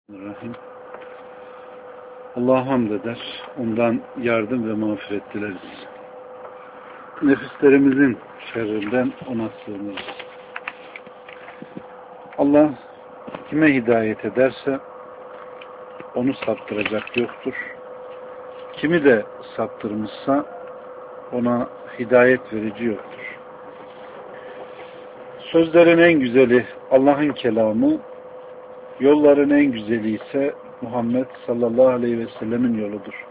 Rahim. Allah'a hamd eder. Ondan yardım ve mağfiret dileriz. Nefislerimizin şerrinden ona sığınırız. Allah kime hidayet ederse onu saptıracak yoktur. Kimi de saptırmışsa ona hidayet verici yoktur. Sözlerin en güzeli Allah'ın kelamı, yolların en güzeli ise Muhammed sallallahu aleyhi ve sellemin yoludur.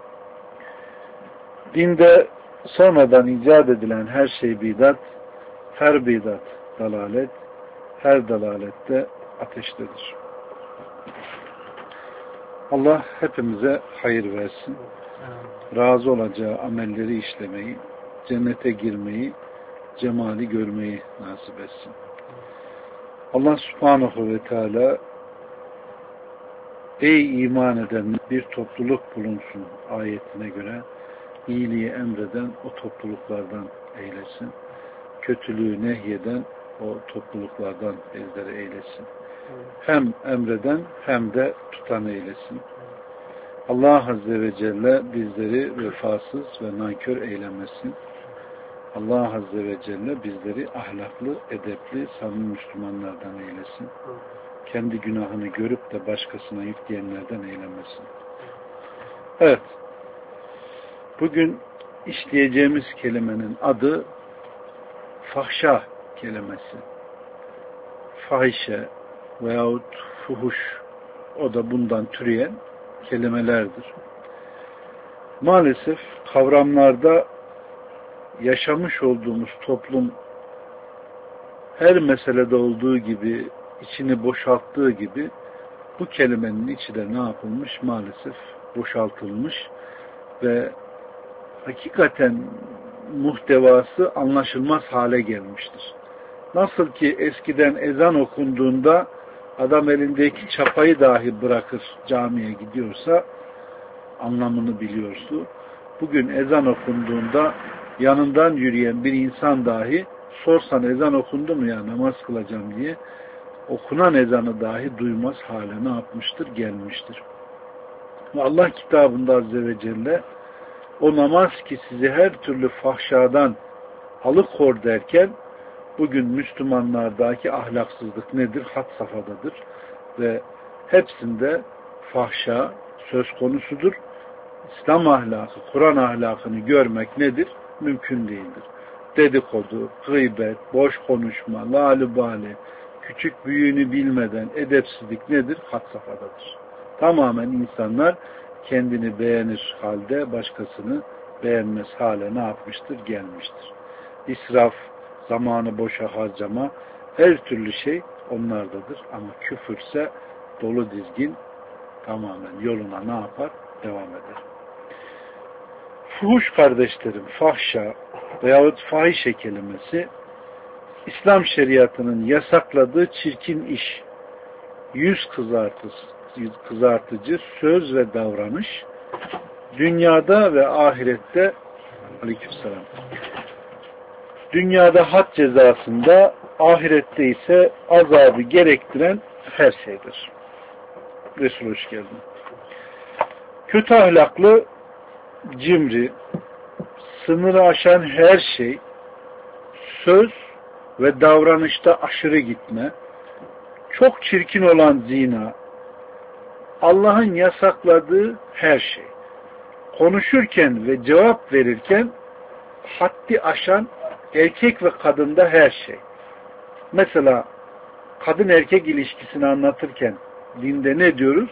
Dinde sonradan icat edilen her şey bidat, her bidat dalalet, her dalalette ateştedir. Allah hepimize hayır versin. Razı olacağı amelleri işlemeyi, cennete girmeyi, cemali görmeyi nasip etsin. Allah subhanahu ve teala ey iman eden bir topluluk bulunsun ayetine göre iyiliği emreden o topluluklardan eylesin. Kötülüğü nehyeden o topluluklardan bizleri eylesin. Hem emreden hem de tutan eylesin. Allah Azze ve Celle bizleri vefasız ve nankör eylemesin. Allah Azze ve Celle bizleri ahlaklı, edepli, samimi Müslümanlardan eylesin. Kendi günahını görüp de başkasına yükleyenlerden eylemesin. Evet. Bugün işleyeceğimiz kelimenin adı fahşa kelimesi. Fahişe veyahut fuhuş, o da bundan türeyen kelimelerdir. Maalesef kavramlarda yaşamış olduğumuz toplum her meselede olduğu gibi, içini boşalttığı gibi bu kelimenin içi de ne yapılmış? Maalesef boşaltılmış ve hakikaten muhtevası anlaşılmaz hale gelmiştir. Nasıl ki eskiden ezan okunduğunda adam elindeki çapayı dahi bırakır camiye gidiyorsa anlamını biliyordu. Bugün ezan okunduğunda yanından yürüyen bir insan dahi sorsan ezan okundu mu ya namaz kılacağım diye okunan ezanı dahi duymaz hale ne yapmıştır? Gelmiştir. Ve Allah kitabında Azze ve Celle o namaz ki sizi her türlü fahşadan alıkor derken bugün Müslümanlardaki ahlaksızlık nedir? Had safhadadır. Ve hepsinde fahşa söz konusudur. İslam ahlakı, Kur'an ahlakını görmek nedir? Mümkün değildir. Dedikodu, gıybet, boş konuşma, lalübali, küçük büyüğünü bilmeden edepsizlik nedir? Had safhadadır. Tamamen insanlar kendini beğenir halde başkasını beğenmez hale ne yapmıştır? Gelmiştir. İsraf, zamanı boşa harcama, her türlü şey onlardadır. Ama küfürse dolu dizgin tamamen yoluna ne yapar? Devam eder. Fuhuş kardeşlerim, fahşa veyahut fahişe kelimesi İslam şeriatının yasakladığı çirkin iş, yüz kızartıcı söz ve davranış, dünyada ve ahirette aleykümselam. Dünyada had cezasında, ahirette ise azabı gerektiren her şeydir. Resul hoş geldin. Kötü ahlaklı, cimri, sınırı aşan her şey, söz ve davranışta aşırı gitme, çok çirkin olan zina, Allah'ın yasakladığı her şey, konuşurken ve cevap verirken haddi aşan erkek ve kadında her şey. Mesela kadın erkek ilişkisini anlatırken dinde ne diyoruz?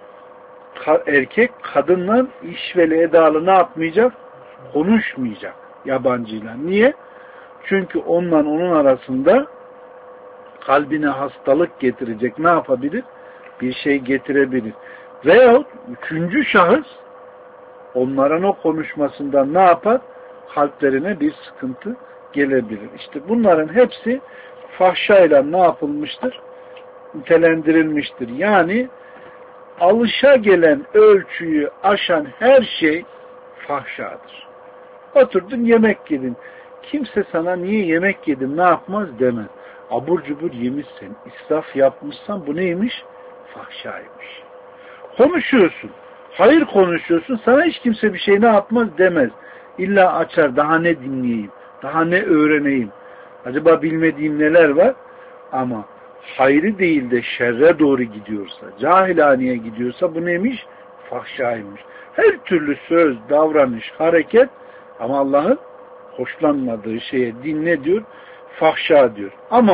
Erkek kadınla işveli edalı ne yapmayacak? Konuşmayacak yabancıyla. Niye? Çünkü onunla onun arasında kalbine hastalık getirecek ne yapabilir? Bir şey getirebilir. Veyahut üçüncü şahıs onların o konuşmasından ne yapar? Kalplerine bir sıkıntı gelebilir. İşte bunların hepsi fahşayla ne yapılmıştır? Nitelendirilmiştir. Yani alışa gelen ölçüyü aşan her şey fahşadır. Oturdun yemek yedin. Kimse sana niye yemek yedin ne yapmaz demez. Abur cubur yemişsin, israf yapmışsan bu neymiş? Fahşaymış. Konuşuyorsun. Hayır konuşuyorsun. Sana hiç kimse bir şey ne yapmaz demez. İlla açar. Daha ne dinleyeyim? Daha ne öğreneyim? Acaba bilmediğim neler var? Ama hayrı değil de şerre doğru gidiyorsa, cahilaniye gidiyorsa bu neymiş? Fahşaymış. Her türlü söz, davranış, hareket ama Allah'ın hoşlanmadığı şeye din ne diyor? Fahşa diyor. Ama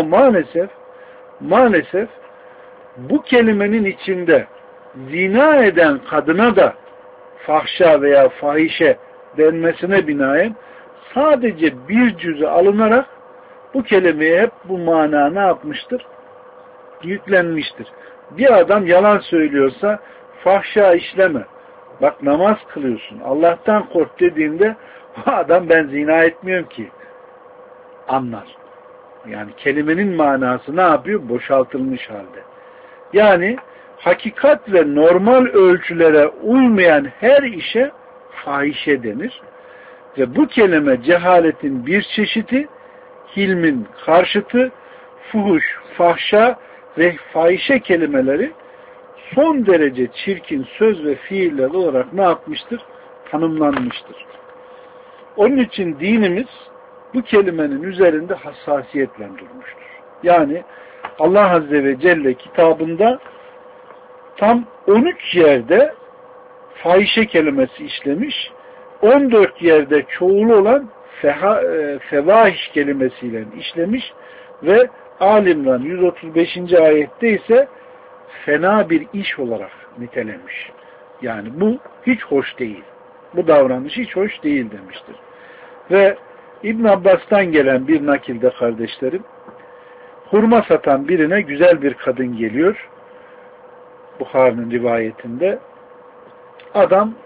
maalesef bu kelimenin içinde zina eden kadına da fahşa veya fahişe denmesine binaen sadece bir cüzü alınarak bu kelimeye hep bu mana ne yapmıştır? Yüklenmiştir. Bir adam yalan söylüyorsa fahşa işleme. Bak namaz kılıyorsun. Allah'tan kork dediğinde o adam ben zina etmiyorum ki anlar. Yani kelimenin manası ne yapıyor? Boşaltılmış halde. Yani hakikat ve normal ölçülere uymayan her işe fahişe denir. Ve bu kelime cehaletin bir çeşidi, hilmin karşıtı, fuhuş, fahşa ve fahişe kelimeleri son derece çirkin söz ve fiiller olarak ne yapmıştır? Tanımlanmıştır. Onun için dinimiz bu kelimenin üzerinde hassasiyetle durmuştur. Yani Allah Azze ve Celle kitabında tam 13 yerde fahişe kelimesi işlemiş, 14 yerde çoğulu olan fevahiş kelimesiyle işlemiş ve Ali-İmran 135. ayette ise fena bir iş olarak nitelemiş. Yani bu hiç hoş değil. Bu davranış hiç hoş değil demiştir. Ve İbn Abbas'tan gelen bir nakilde kardeşlerim, hurma satan birine güzel bir kadın geliyor. Buhari'nin rivayetinde. Adam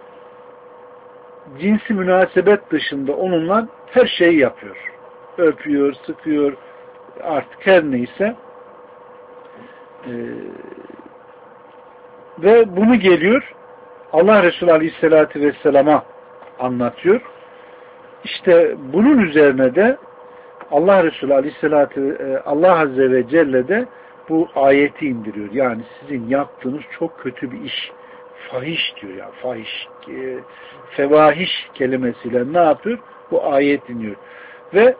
cinsi münasebet dışında onunla her şeyi yapıyor. Öpüyor, sıkıyor, artık her neyse. Ve bunu geliyor Allah Resulü Aleyhisselatü Vesselam'a anlatıyor. İşte bunun üzerine de Allah Resulü Allah Azze ve Celle de bu ayeti indiriyor. Yani sizin yaptığınız çok kötü bir iş. Fahiş diyor ya. Fahiş. Fevahiş kelimesiyle ne yapıyor? Bu ayet iniyor. Ve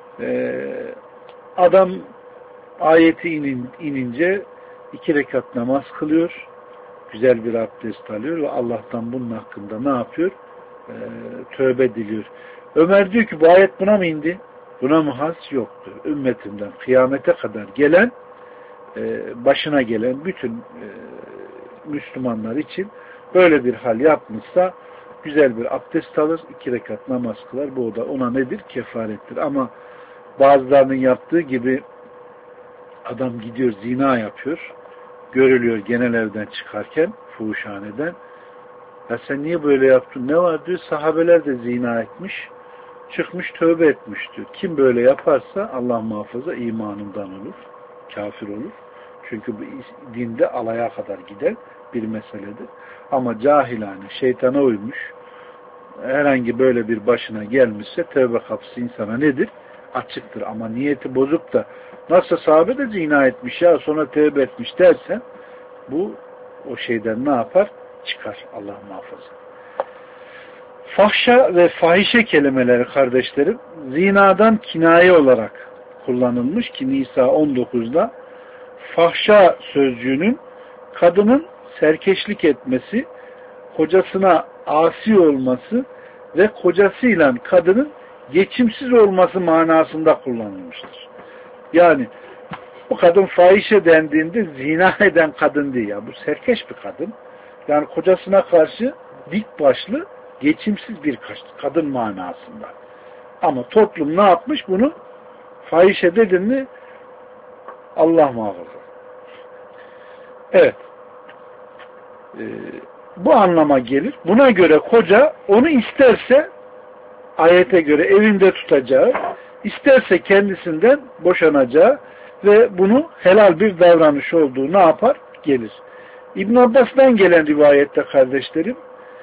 adam ayeti inince 2 rekat namaz kılıyor. Güzel bir abdest alıyor ve Allah'tan bunun hakkında ne yapıyor? Tövbe diliyor. Ömer diyor ki bu ayet buna mı indi? Buna mı has? Yoktur. Ümmetimden kıyamete kadar gelen başına gelen bütün Müslümanlar için böyle bir hal yapmışsa güzel bir abdest alır, 2 rekat namaz kılar. Bu da ona nedir? Kefarettir. Ama bazılarının yaptığı gibi adam gidiyor zina yapıyor. Görülüyor genel evden çıkarken fuhuşhaneden. Ya sen niye böyle yaptın? Ne var diyor. Sahabeler de zina etmiş. Çıkmış tövbe etmiş diyor. Kim böyle yaparsa Allah muhafaza imanından olur. Kafir olur. Çünkü bu dinde alaya kadar giden bir meseledir. Ama cahilane, şeytana uymuş, herhangi böyle bir başına gelmişse tövbe kapısı insana nedir? Açıktır. Ama niyeti bozuk da nasıl sahabe de zina etmiş ya sonra tövbe etmiş dersen bu o şeyden ne yapar? Çıkar. Allah muhafaza. Fahşa ve fahişe kelimeleri kardeşlerim zinadan kinaye olarak kullanılmış ki Nisa 19'da fahşa sözcüğünün kadının serkeşlik etmesi, kocasına asi olması ve kocasıyla kadının geçimsiz olması manasında kullanılmıştır. Yani bu kadın fahişe dendiğinde zina eden kadın değil ya. Bu serkeş bir kadın. Yani kocasına karşı dik başlı, geçimsiz bir kadın manasında. Ama toplum ne yapmış bunu? Fahişe dedin mi Allah muhafaza. Evet. Bu anlama gelir. Buna göre koca onu isterse ayete göre evinde tutacağı, isterse kendisinden boşanacağı ve bunu helal bir davranış olduğu ne yapar? Gelir. İbn Abbas'tan gelen rivayette kardeşlerim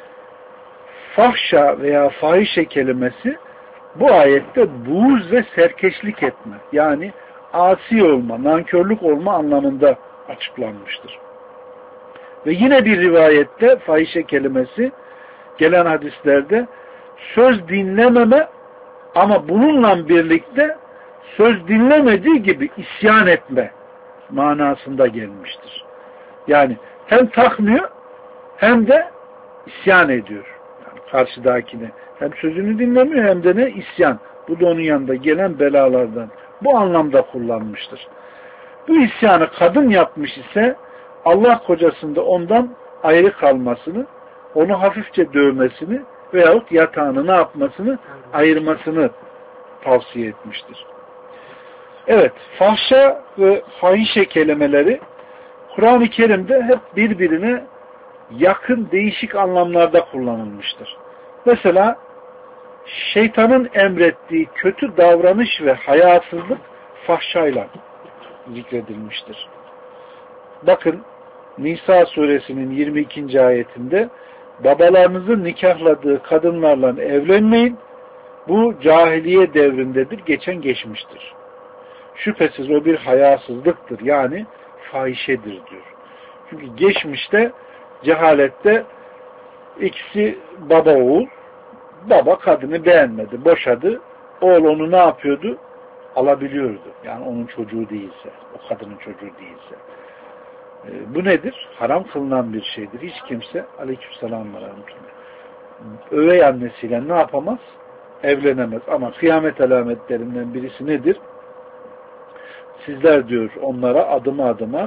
fahşa veya fahişe kelimesi bu ayette buğz ve serkeşlik etme yani asi olma, nankörlük olma anlamında açıklanmıştır. Ve yine bir rivayette fahişe kelimesi gelen hadislerde söz dinlememe ama bununla birlikte söz dinlemediği gibi isyan etme manasında gelmiştir. Yani hem takmıyor hem de isyan ediyor. Yani karşıdakine hem sözünü dinlemiyor hem de ne? İsyan. Bu da onun yanında gelen belalardan. Bu anlamda kullanmıştır. Bu isyanı kadın yapmış ise Allah kocasında ondan ayrı kalmasını, onu hafifçe dövmesini veyahut yatağını ne yapmasını? Ayırmasını tavsiye etmiştir. Evet, fahşa ve fahişe kelimeleri Kur'an-ı Kerim'de hep birbirine yakın değişik anlamlarda kullanılmıştır. Mesela şeytanın emrettiği kötü davranış ve hayasızlık fahşayla zikredilmiştir. Bakın Nisa suresinin 22. ayetinde babalarınızın nikahladığı kadınlarla evlenmeyin. Bu cahiliye devrindedir, geçmiştir. Şüphesiz o bir hayasızlıktır. Yani fahişedir diyor. Çünkü geçmişte cehalette ikisi baba oğul, baba kadını beğenmedi, boşadı. Oğul onu ne yapıyordu? Alabiliyordu. Yani onun çocuğu değilse, o kadının çocuğu değilse. Bu nedir? Haram kılınan bir şeydir. Hiç kimse aleykümselam ve rahmetullah övey annesiyle ne yapamaz? Evlenemez. Ama kıyamet alametlerinden birisi nedir? Sizler diyor onlara adıma adıma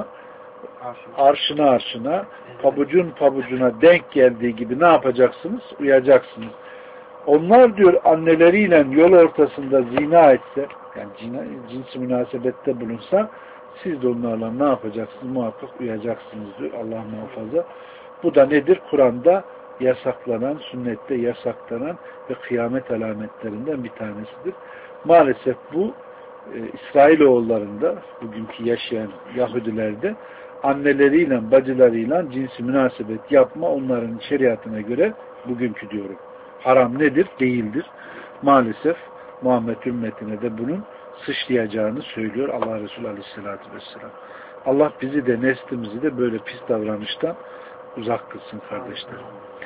arşına pabucun pabucuna denk geldiği gibi ne yapacaksınız? Uyacaksınız. Onlar diyor anneleriyle yol ortasında zina etse, yani cinsi münasebette bulunsa, siz de onlarla ne yapacaksınız? Muhakkak uyacaksınız diyor Allah muhafaza. Bu da nedir? Kur'an'da yasaklanan, sünnette yasaklanan ve kıyamet alametlerinden bir tanesidir. Maalesef bu İsrailoğullarında, bugünkü yaşayan Yahudilerde anneleriyle, bacılarıyla cinsi münasebet yapma onların şeriatına göre bugünkü diyorum. Haram nedir? Değildir. Maalesef Muhammed ümmetine de bunun sıçrayacağını söylüyor Allah Resulü Aleyhisselatü Vesselam. Allah bizi de neslimizi de böyle pis davranıştan uzak kılsın kardeşlerim.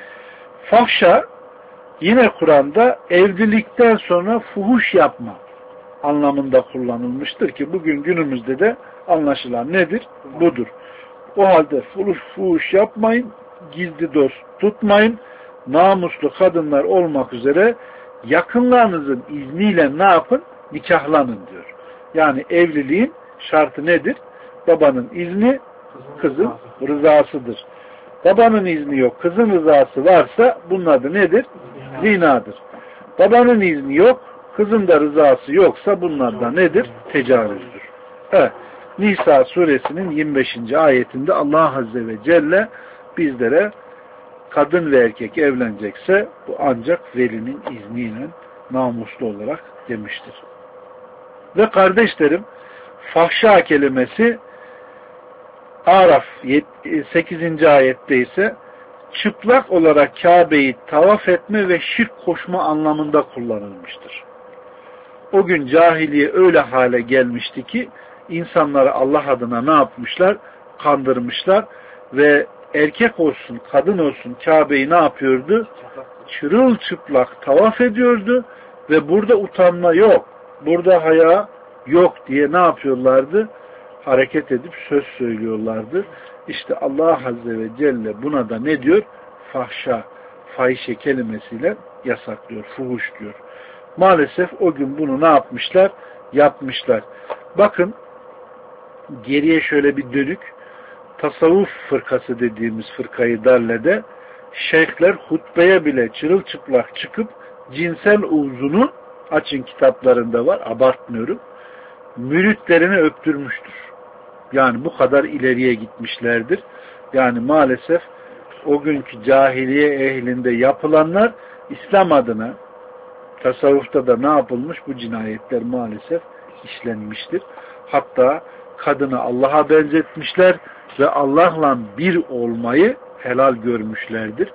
Fahşa yine Kur'an'da evlilikten sonra fuhuş yapma anlamında kullanılmıştır ki bugün günümüzde de anlaşılan nedir? Budur. O halde fuhuş yapmayın, gizli dost tutmayın, namuslu kadınlar olmak üzere yakınlarınızın izniyle ne yapın? Nikahlanın diyor. Yani evliliğin şartı nedir? Babanın izni, kızın rızasıdır. Babanın izni yok, kızın rızası varsa bunun adı nedir? Zinadır. Babanın izni yok, kızın da rızası yoksa bunlar da nedir? Tecavüzdür. Evet. Nisa suresinin 25. ayetinde Allah Azze ve Celle bizlere kadın ve erkek evlenecekse bu ancak velinin izniyle namuslu olarak demiştir. Ve kardeşlerim fahşa kelimesi Araf 8. ayette ise çıplak olarak Kabe'yi tavaf etme ve şirk koşma anlamında kullanılmıştır. O gün cahiliye öyle hale gelmişti ki insanları Allah adına ne yapmışlar? Kandırmışlar ve erkek olsun, kadın olsun Kabe'yi ne yapıyordu? Çırılçıplak tavaf ediyordu ve burada utanma yok, burada haya yok diye ne yapıyorlardı? Hareket edip söz söylüyorlardı. İşte Allah Azze ve Celle buna da ne diyor? Fahşa, fahişe kelimesiyle yasaklıyor, fuhuş diyor. Maalesef o gün bunu ne yapmışlar? Yapmışlar. Bakın geriye şöyle bir dönük, tasavvuf fırkası dediğimiz fırkayı darlede şeyhler hutbeye bile çırılçıplak çıkıp cinsel uzunu açın kitaplarında var, abartmıyorum, müritlerine öptürmüştür. Yani bu kadar ileriye gitmişlerdir. Yani maalesef o günkü cahiliye ehlinde yapılanlar İslam adına tasavvufta da ne yapılmış? Bu cinayetler maalesef işlenmiştir. Hatta kadını Allah'a benzetmişler ve Allah'la bir olmayı helal görmüşlerdir.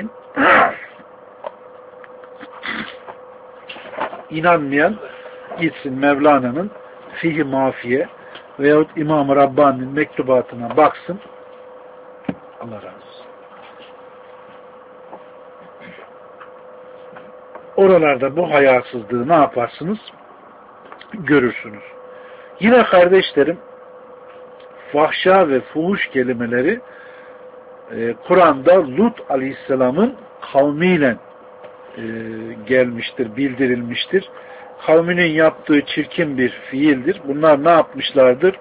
İnanmayan gitsin Mevlana'nın Fihi Mafiye veyahut İmam-ı Rabbani'nin mektubatına baksın. Allah razı olsun. Oralarda bu hayasızlığı ne yaparsınız? Görürsünüz. Yine kardeşlerim, fahşa ve fuhuş kelimeleri Kur'an'da Lut Aleyhisselam'ın kavmiyle gelmiştir, bildirilmiştir. Kavminin yaptığı çirkin bir fiildir. Bunlar ne yapmışlardır?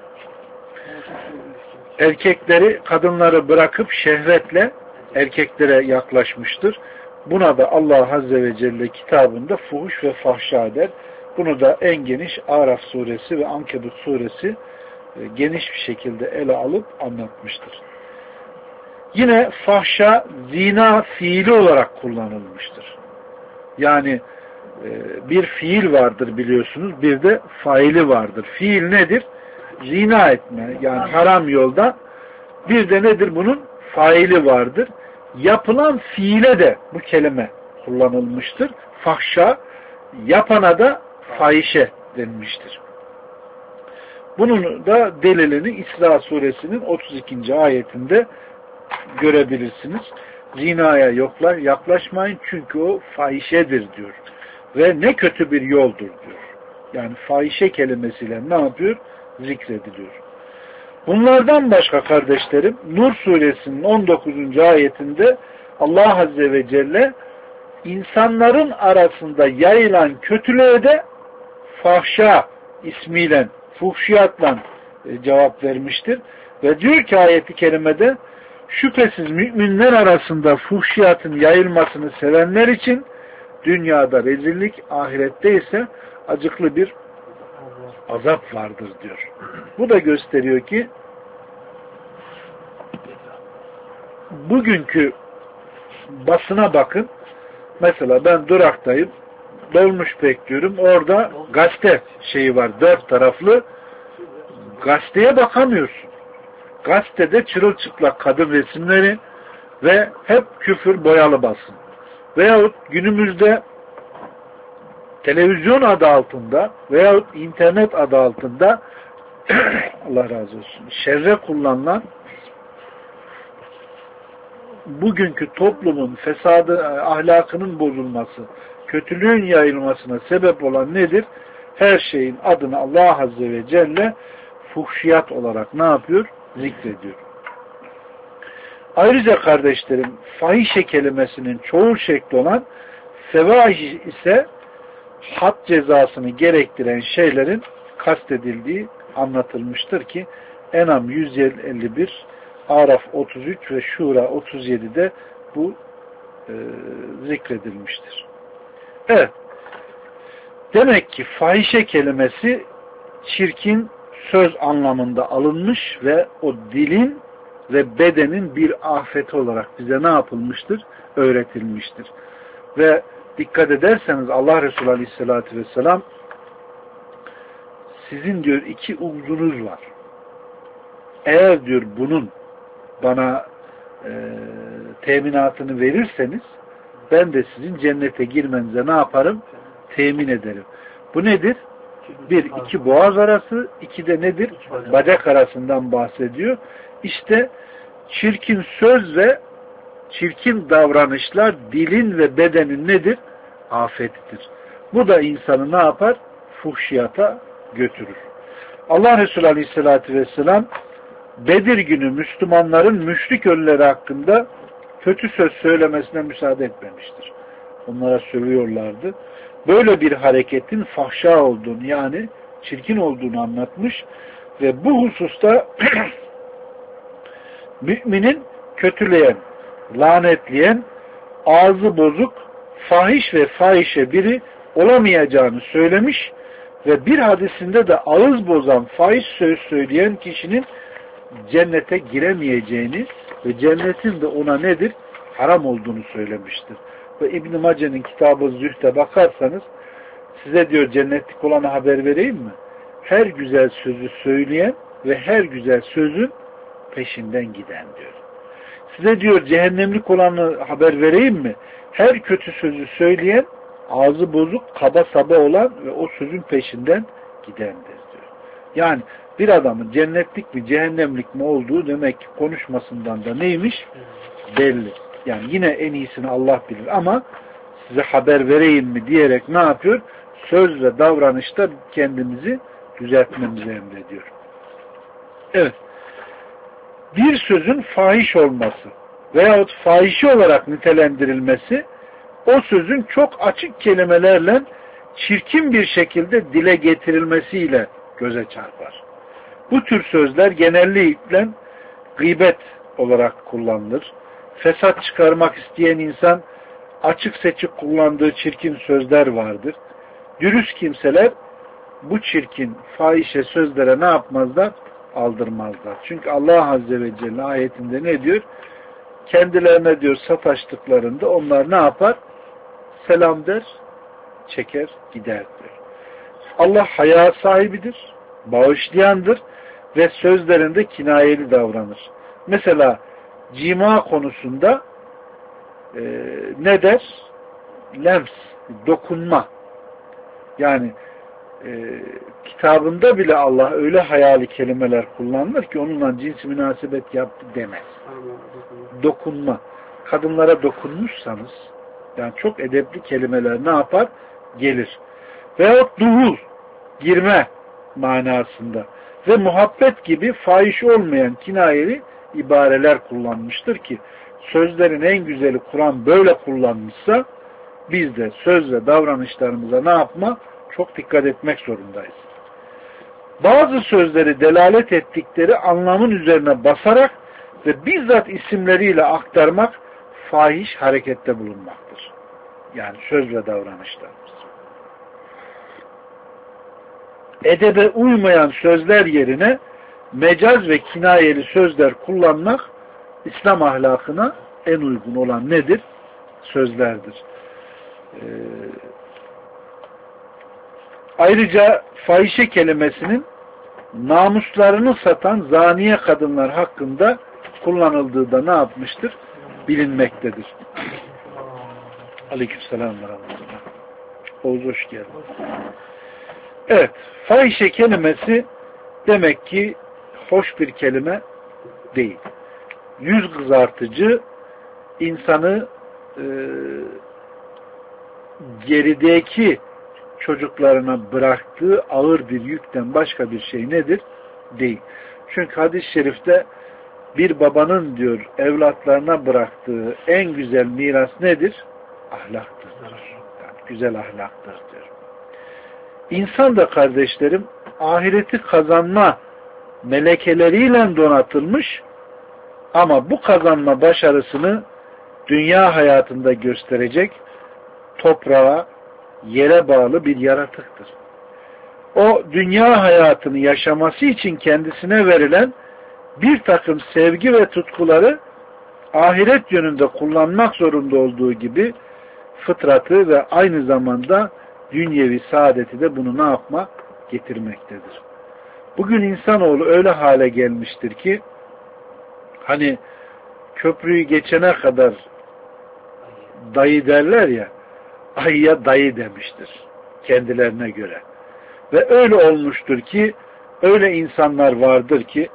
Erkekleri, kadınları bırakıp şehvetle erkeklere yaklaşmıştır. Buna da Allah Azze ve Celle kitabında fuhuş ve fahşa der. Bunu da en geniş Araf suresi ve Ankebut suresi geniş bir şekilde ele alıp anlatmıştır. Yine fahşa zina fiili olarak kullanılmıştır. Yani bir fiil vardır biliyorsunuz, bir de faili vardır. Fiil nedir? Zina etme, yani haram yolda. Bir de nedir bunun? Faili vardır. Yapılan fiile de bu kelime kullanılmıştır. Fahşa, yapana da fahişe denmiştir. Bunun da delilini İsra suresinin 32. ayetinde görebilirsiniz. Zinaya yaklaşmayın çünkü o fahişedir diyor. Ve ne kötü bir yoldur diyor. Yani fahişe kelimesiyle ne yapıyor? Zikrediliyor. Bunlardan başka kardeşlerim, Nur suresinin 19. ayetinde Allah Azze ve Celle insanların arasında yayılan kötülüğe de fahşa ismiyle, fuhşiyatla cevap vermiştir. Ve diyor ki ayeti kerimede, şüphesiz müminler arasında fuhşiyatın yayılmasını sevenler için dünyada rezillik, ahirette ise acıklı bir azap vardır diyor. Bu da gösteriyor ki bugünkü basına bakın. Mesela ben duraktayım. Dolmuş bekliyorum. Orada gazete şeyi var. 4 taraflı. Gazeteye bakamıyorsun. Gazetede çırılçıplak kadın resimleri ve hep küfür boyalı basın. Veyahut günümüzde televizyon adı altında veyahut internet adı altında Allah razı olsun, şerre kullanılan bugünkü toplumun fesadı, ahlakının bozulması, kötülüğün yayılmasına sebep olan nedir? Her şeyin adını Allah Azze ve Celle fuhşiyat olarak ne yapıyor? Zikrediyor. Ayrıca kardeşlerim, fahişe kelimesinin çoğul şekli olan fevahiş ise had cezasını gerektiren şeylerin kastedildiği anlatılmıştır ki En'am 151, Araf 33 ve Şura 37'de bu zikredilmiştir. Evet. Demek ki fahişe kelimesi çirkin söz anlamında alınmış ve o dilin ve bedenin bir afeti olarak bize ne yapılmıştır? Öğretilmiştir. Ve dikkat ederseniz Allah Resulü Aleyhisselatü Vesselam sizin diyor 2 uzvunuz var. Eğer diyor bunun bana teminatını verirseniz ben de sizin cennete girmenize ne yaparım? Temin ederim. Bu nedir? 1, 2 boğaz arası, 2 de nedir? Bacak arasından bahsediyor. İşte çirkin söz ve çirkin davranışlar dilin ve bedenin nedir? Afetidir. Bu da insanı ne yapar? Fuhşiyata götürür. Allah Resulü Aleyhisselatü Vesselam Bedir günü Müslümanların müşrik ölüleri hakkında kötü söz söylemesine müsaade etmemiştir. Onlara sövüyorlardı. Böyle bir hareketin fahşa olduğunu, yani çirkin olduğunu anlatmış ve bu hususta müminin kötüleyen, lanetleyen, ağzı bozuk, fahiş ve fahişe biri olamayacağını söylemiş ve bir hadisinde de ağız bozan, fahiş söz söyleyen kişinin cennete giremeyeceğini ve cennetin de ona nedir? Haram olduğunu söylemiştir. Ve İbn-i Mace'nin kitabı Zühd'e bakarsanız size diyor cennetlik olanı haber vereyim mi? Her güzel sözü söyleyen ve her güzel sözün peşinden giden diyor. Size diyor cehennemlik olanı haber vereyim mi? Her kötü sözü söyleyen, ağzı bozuk, kaba saba olan ve o sözün peşinden gidendir diyor. Yani bir adamın cennetlik mi cehennemlik mi olduğu demek ki konuşmasından da neymiş? Belli. Yani yine en iyisini Allah bilir ama size haber vereyim mi diyerek ne yapıyor? Söz ve davranışta kendimizi düzeltmemizi emrediyor. Evet. Bir sözün fahiş olması veyahut fahişi olarak nitelendirilmesi o sözün çok açık kelimelerle çirkin bir şekilde dile getirilmesiyle göze çarpar. Bu tür sözler genellikle gıybet olarak kullanılır. Fesat çıkarmak isteyen insan açık seçik kullandığı çirkin sözler vardır. Dürüst kimseler bu çirkin, fahişe sözlere ne yapmazlar? Aldırmazlar. Çünkü Allah Azze ve Celle ayetinde ne diyor? Kendilerine diyor sataştıklarında onlar ne yapar? Selam der, çeker, gider diyor. Allah haya sahibidir, bağışlayandır ve sözlerinde kinayeli davranır. Mesela cima konusunda ne der? Lems, dokunma. Yani kitabında bile Allah öyle hayali kelimeler kullanır ki onunla cinsi münasebet yaptı demez. Dokunma. Kadınlara dokunmuşsanız yani çok edepli kelimeler ne yapar? Gelir. Veyahut duhul, girme manasında ve muhabbet gibi fahiş olmayan kinayeli ibareler kullanmıştır ki sözlerin en güzeli Kur'an böyle kullanmışsa biz de söz ve davranışlarımıza ne yapma? Çok dikkat etmek zorundayız. Bazı sözleri delalet ettikleri anlamın üzerine basarak ve bizzat isimleriyle aktarmak fahiş harekette bulunmaktır. Yani söz ve davranışlarımız. Edebe uymayan sözler yerine mecaz ve kinayeli sözler kullanmak İslam ahlakına en uygun olan nedir? Sözlerdir. Ayrıca fahişe kelimesinin namuslarını satan zaniye kadınlar hakkında kullanıldığı da ne yapmıştır? Bilinmektedir. Aleykümselam ve rahmetullah. Oğuz hoş geldin. Evet, fahişe kelimesi demek ki hoş bir kelime değil. Yüz kızartıcı, insanı gerideki çocuklarına bıraktığı ağır bir yükten başka bir şey nedir? Değil. Çünkü hadis-i şerifte bir babanın diyor evlatlarına bıraktığı en güzel miras nedir? Ahlaktır. Yani güzel ahlaktır diyor. İnsan da kardeşlerim ahireti kazanma melekeleriyle donatılmış ama bu kazanma başarısını dünya hayatında gösterecek toprağa, yere bağlı bir yaratıktır. O dünya hayatını yaşaması için kendisine verilen bir takım sevgi ve tutkuları ahiret yönünde kullanmak zorunda olduğu gibi fıtratı ve aynı zamanda dünyevi saadeti de bunu ne yapma? Getirmektedir. Bugün insanoğlu öyle hale gelmiştir ki hani köprüyü geçene kadar dayı derler ya, ayıya dayı demiştir kendilerine göre. Ve öyle olmuştur ki öyle insanlar vardır ki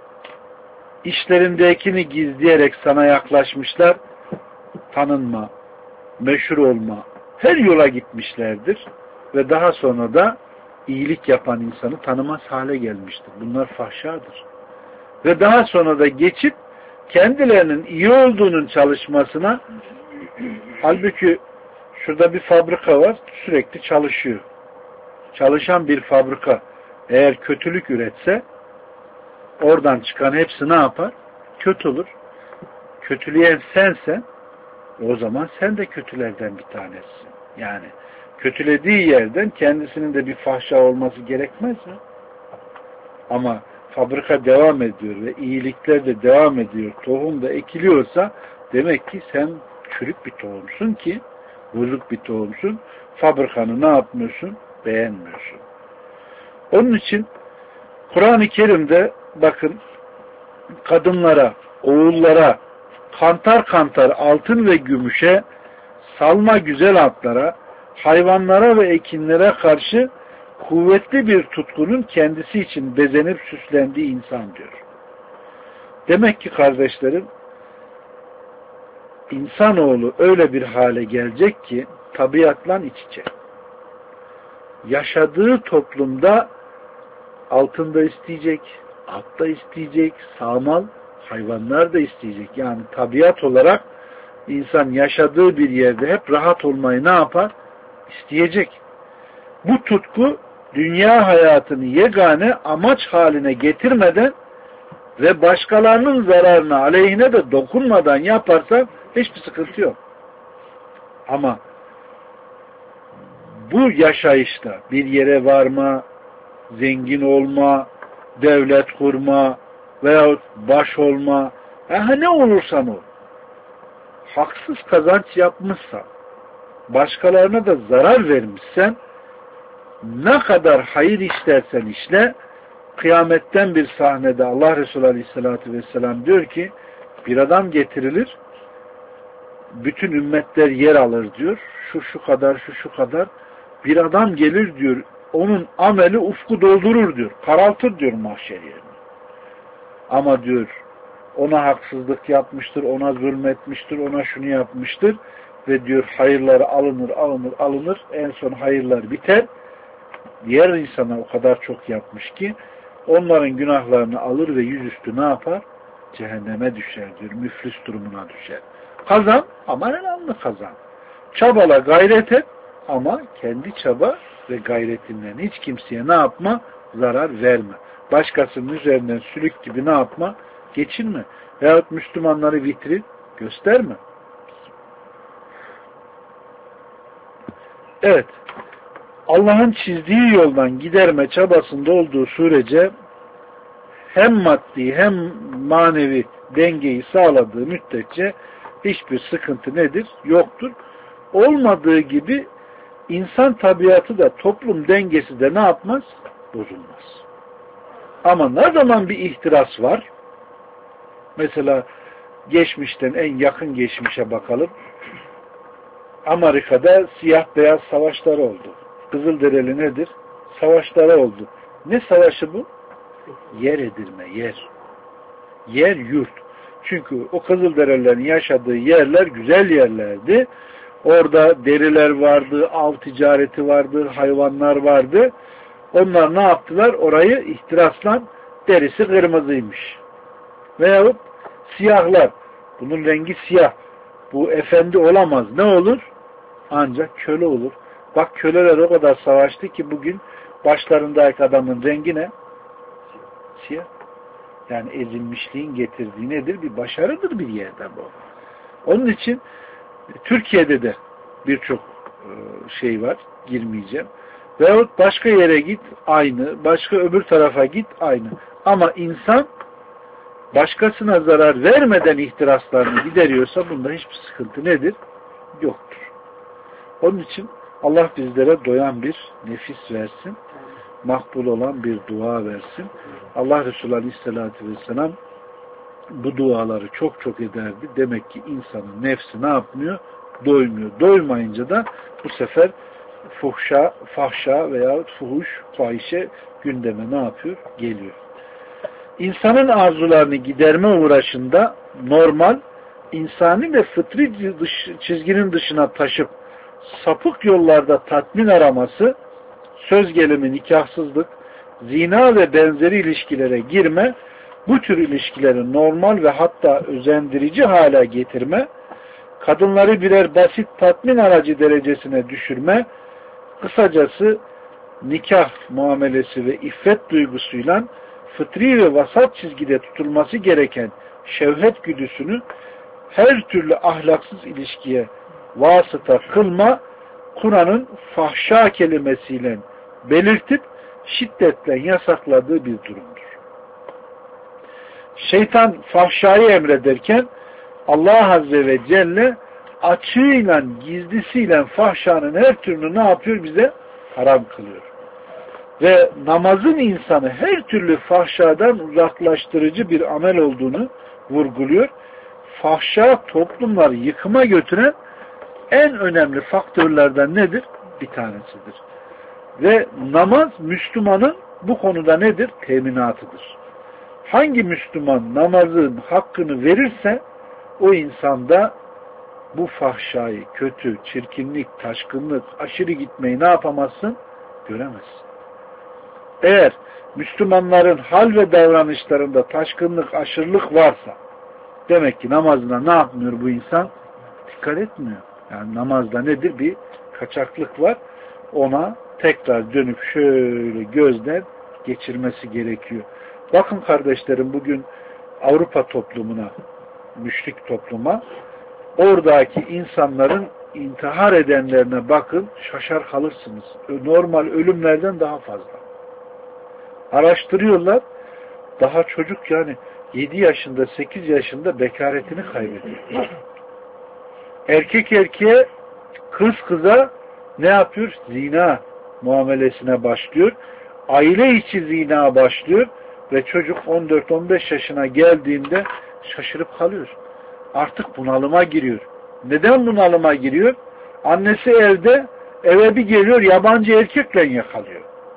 işlerindekini gizleyerek sana yaklaşmışlar, tanınma, meşhur olma, her yola gitmişlerdir ve daha sonra da iyilik yapan insanı tanımaz hale gelmiştir. Bunlar fahşadır. Ve daha sonra da geçip kendilerinin iyi olduğunun çalışmasına, halbuki şurada bir fabrika var, sürekli çalışıyor. Çalışan bir fabrika eğer kötülük üretse oradan çıkan hepsi ne yapar? Kötü olur. Kötüleyen sensen o zaman sen de kötülerden bir tanesisin. Yani kötülediği yerden kendisinin de bir fahşa olması gerekmez mi? Ama fabrika devam ediyor ve iyilikler de devam ediyor. Tohum da ekiliyorsa demek ki sen çürük bir tohumsun ki bozuk bir tohumsun. Fabrikanı ne yapmıyorsun? Beğenmiyorsun. Onun için Kur'an-ı Kerim'de bakın kadınlara, oğullara, kantar kantar altın ve gümüşe, salma güzel atlara, hayvanlara ve ekinlere karşı kuvvetli bir tutkunun kendisi için bezenip süslendiği insan diyor. Demek ki kardeşlerim, insanoğlu öyle bir hale gelecek ki tabiatla iç içe. Yaşadığı toplumda altında isteyecek, altta isteyecek, sağmal hayvanlar da isteyecek. Yani tabiat olarak insan yaşadığı bir yerde hep rahat olmayı ne yapar? İsteyecek. Bu tutku dünya hayatını yegane amaç haline getirmeden ve başkalarının zararına, aleyhine de dokunmadan yaparsan hiçbir sıkıntı yok. Ama bu yaşayışta bir yere varma, zengin olma, devlet kurma veyahut baş olma, ne olursan ol, haksız kazanç yapmışsan, başkalarına da zarar vermişsen, ne kadar hayır işlersen işle, kıyametten bir sahnede Allah Resulü Aleyhisselatü Vesselam diyor ki, bir adam getirilir, bütün ümmetler yer alır diyor, şu kadar, şu kadar, bir adam gelir diyor, onun ameli ufku doldurur diyor, karaltır diyor mahşer yerini. Ama diyor, ona haksızlık yapmıştır, ona zulmetmiştir, ona şunu yapmıştır ve diyor hayırları alınır, en son hayırlar biter. Diğer insana o kadar çok yapmış ki onların günahlarını alır ve yüzüstü ne yapar? Cehenneme düşer diyor, müflis durumuna düşer. Kazan ama önemli kazan. Çabala, gayret et ama kendi çaba ve gayretinden hiç kimseye ne yapma? Zarar verme. Başkasının üzerinden sülük gibi ne yapma? Geçinme. Veyahut Müslümanları vitrin gösterme. Evet. Allah'ın çizdiği yoldan giderme çabasında olduğu sürece hem maddi hem manevi dengeyi sağladığı müddetçe hiçbir sıkıntı nedir? Yoktur. Olmadığı gibi insan tabiatı da toplum dengesi de ne yapmaz? Bozulmaz. Ama ne zaman bir ihtiras var? Mesela geçmişten en yakın geçmişe bakalım. Amerika'da siyah beyaz savaşları oldu. Kızılderili nedir? Savaşları oldu. Ne savaşı bu? Yer edilme, yer. Yer, yurt. Çünkü o Kızılderililerin yaşadığı yerler güzel yerlerdi. Orada deriler vardı, av ticareti vardı, hayvanlar vardı. Onlar ne yaptılar? Orayı ihtirasla derisi kırmızıymış. Veyahut siyahlar. Bunun rengi siyah. Bu efendi olamaz. Ne olur? Ancak köle olur. Bak köleler o kadar savaştı ki bugün başlarındaki adamın rengi ne? Siyah. Yani ezilmişliğin getirdiği nedir? Bir başarıdır bir yerde bu. Onun için Türkiye'de de birçok şey var. Girmeyeceğim. Veyahut başka yere git aynı. Başka öbür tarafa git aynı. Ama insan başkasına zarar vermeden ihtiraslarını gideriyorsa bunda hiçbir sıkıntı nedir? Yoktur. Onun için Allah bizlere doyan bir nefis versin. Makbul olan bir dua versin. Allah Resulü Aleyhisselatü Vesselam bu duaları çok çok ederdi. Demek ki insanın nefsi ne yapmıyor? Doymuyor. Doymayınca da bu sefer fahşa veya fahişe gündeme ne yapıyor? Geliyor. İnsanın arzularını giderme uğraşında normal, insani ve fıtri çizginin dışına taşıp sapık yollarda tatmin araması, söz gelimi nikahsızlık, zina ve benzeri ilişkilere girme, bu tür ilişkileri normal ve hatta özendirici hale getirme, kadınları birer basit tatmin aracı derecesine düşürme, kısacası nikah muamelesi ve iffet duygusuyla fıtri ve vasat çizgide tutulması gereken şevhet güdüsünü her türlü ahlaksız ilişkiye vasıta kılma, Kur'an'ın fahşa kelimesiyle belirtip şiddetle yasakladığı bir durumdur. Şeytan fahşayı emrederken Allah Azze ve Celle açığıyla, gizlisiyle fahşanın her türlü ne yapıyor? Bize haram kılıyor. Ve namazın insanı her türlü fahşadan uzaklaştırıcı bir amel olduğunu vurguluyor. Fahşa toplumları yıkıma götüren en önemli faktörlerden nedir? Bir tanesidir. Ve namaz Müslümanın bu konuda nedir? Teminatıdır. Hangi Müslüman namazın hakkını verirse o insanda bu fahşayı, kötü, çirkinlik, taşkınlık, aşırı gitmeyi ne yapamazsın? Göremezsin. Eğer Müslümanların hal ve davranışlarında taşkınlık, aşırılık varsa demek ki namazına ne yapmıyor bu insan? Dikkat etmiyor. Yani namazda nedir? Bir kaçaklık var. Ona tekrar dönüp şöyle gözden geçirmesi gerekiyor. Bakın kardeşlerim, bugün Avrupa toplumuna, müşrik topluma, oradaki insanların intihar edenlerine bakın, şaşar kalırsınız. Normal ölümlerden daha fazla. Araştırıyorlar, daha çocuk, yani 7 yaşında, 8 yaşında bekaretini kaybediyor. Erkek erkeğe, kız kıza ne yapıyor? Zina muamelesine başlıyor. Aile içi zina başlıyor ve çocuk 14-15 yaşına geldiğinde şaşırıp kalıyor. Artık bunalıma giriyor. Neden bunalıma giriyor? Annesi evde, eve bir geliyor, yabancı erkekle yakalıyor.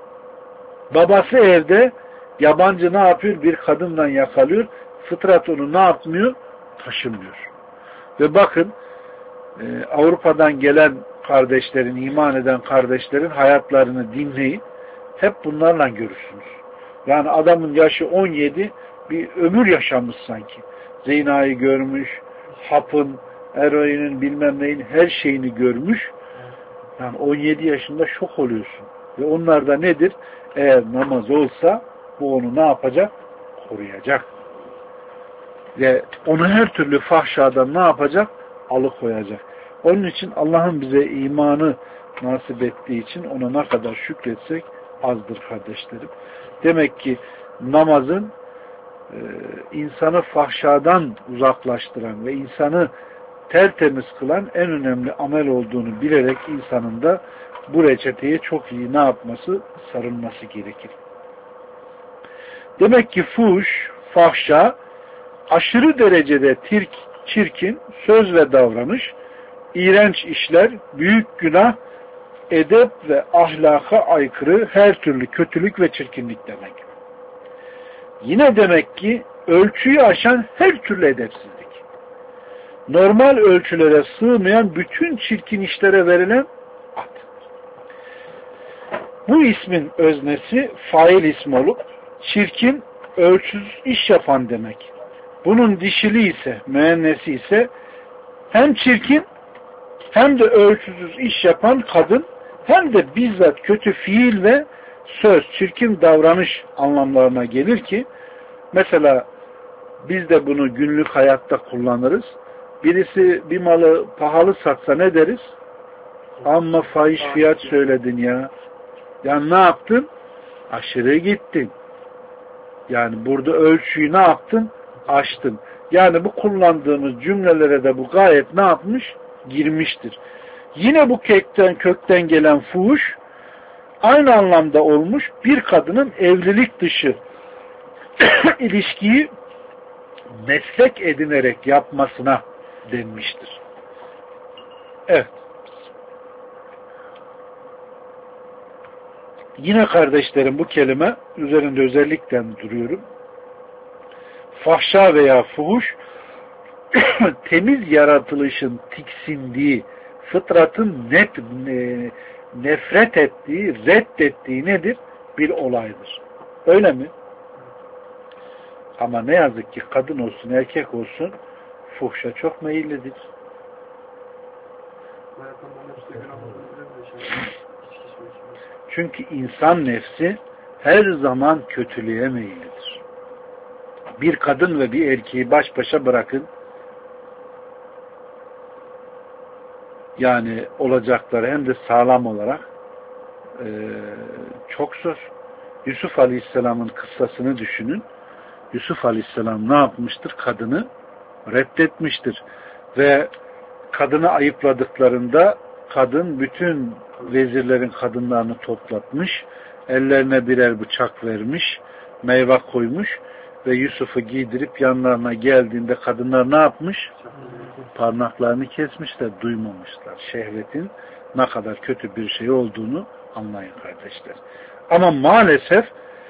Babası evde, yabancı ne yapıyor? Bir kadınla yakalıyor. Fıtrat onu ne yapmıyor? Taşımıyor. Ve bakın, Avrupa'dan gelen kardeşlerin, iman eden kardeşlerin hayatlarını dinleyin. Hep bunlarla görürsünüz. Yani adamın yaşı 17, bir ömür yaşamış sanki. Zinayı görmüş, hapın, eroinin, bilmem neyin her şeyini görmüş. Yani 17 yaşında şok oluyorsun. Ve onlar da nedir? Eğer namaz olsa bu onu ne yapacak? Koruyacak. Ve onu her türlü fahşadan ne yapacak? Alıkoyacak. Onun için Allah'ın bize imanı nasip ettiği için ona ne kadar şükretsek azdır kardeşlerim. Demek ki namazın insanı fahşadan uzaklaştıran ve insanı tertemiz kılan en önemli amel olduğunu bilerek insanın da bu reçeteye çok iyi ne yapması? Sarılması gerekir. Demek ki fuhuş, fahşa, aşırı derecede çirkin söz ve davranış, iğrenç işler, büyük günah, edep ve ahlaka aykırı her türlü kötülük ve çirkinlik demek. Yine demek ki ölçüyü aşan her türlü edepsizlik. Normal ölçülere sığmayan bütün çirkin işlere verilen ad. Bu ismin öznesi fail ismi olup çirkin, ölçüsüz iş yapan demek. Bunun dişili ise, müennesi ise hem çirkin hem de ölçüsüz iş yapan kadın, hem de bizzat kötü fiil ve söz, çirkin davranış anlamlarına gelir ki mesela biz de bunu günlük hayatta kullanırız. Birisi bir malı pahalı satsa ne deriz? Amma fahiş fiyat söyledin ya. Yani ne yaptın? Aşırı gittin. Yani burada ölçüyü ne yaptın? Aştın. Yani bu kullandığımız cümlelere de bu gayet ne yapmış? Girmiştir. Yine bu kökten gelen fuhuş aynı anlamda olmuş, bir kadının evlilik dışı ilişkiyi meslek edinerek yapmasına denmiştir. Evet. Yine kardeşlerim bu kelime üzerinde özellikle duruyorum. Fahşa veya fuhuş temiz yaratılışın tiksindiği, fıtratın nefret ettiği, reddettiği nedir? Bir olaydır. Öyle mi? Ama ne yazık ki kadın olsun, erkek olsun fuhşa çok meyillidir. Çünkü insan nefsi her zaman kötülüğe meyillidir. Bir kadın ve bir erkeği baş başa bırakın. Yani olacakları hem de sağlam olarak çok zor. Yusuf Aleyhisselam'ın kıssasını düşünün. Yusuf Aleyhisselam ne yapmıştır? Kadını reddetmiştir. Ve kadını ayıpladıklarında kadın bütün vezirlerin kadınlarını toplatmış, ellerine birer bıçak vermiş, meyve koymuş ve Yusuf'u giydirip yanlarına geldiğinde kadınlar ne yapmış? Parmaklarını kesmişler, duymamışlar. Şehvetin ne kadar kötü bir şey olduğunu anlayın kardeşler. Ama maalesef